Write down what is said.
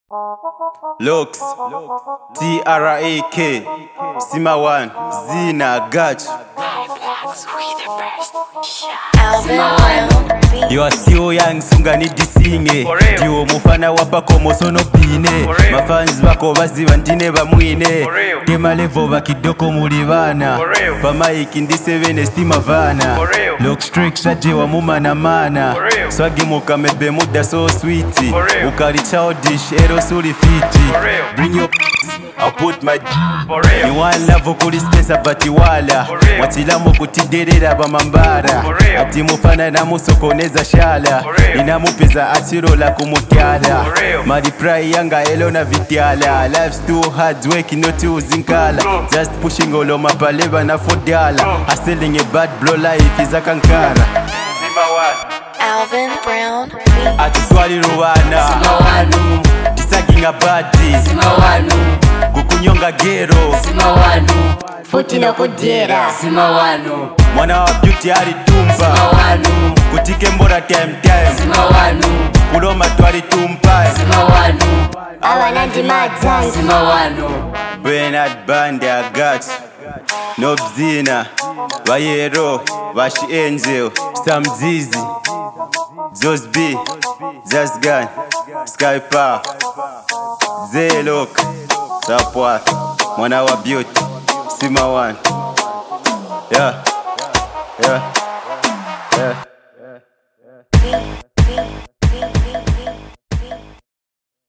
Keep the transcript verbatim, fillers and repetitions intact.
Looks, T R A K, Sima One, Zina, got you. You are still young, sunga need to sing it. You mufana wapako mosono pine. My fans bako bazi vantine bamwine. Tema levo bakidoko mulivana. Pama ikindi seven estima vana. Look strict shati wa muma na mana. Swagi muka mebe muda so sweetie. Ukari childish, ero suri fiti. Bring your I'll put my You want love ukuri spesa bati wala. Watilamo kutiderera bamambara. Ati mufana na musokoneza shala. Inamupeza atirola kumukyala. Madi pray yanga elo na vityala. Life's too hard work no too zinkala. Just pushing all on my paleva na fodala. Hustling a bad blow life is a kankara. Alvin Brown Ati swali ruwana Sima wanu Kisaginga badi Sima wanu Kukunyonga gero Sima wanu Futi no kudiera Sima wanu Mwana wa beauty ari tumba Sima wanu Kutike mbora time time Sima wanu Kuloma twari tumpai Sima wanu Awanandi Madzai Sima wanu Bernard Bandi I got you. Nobzina Vayero Vashi Angel Sam Zizi Zos B Just Gun Sky Power Zelok Sapwath Mwana wa beauty Sima One Yeah Yeah Yeah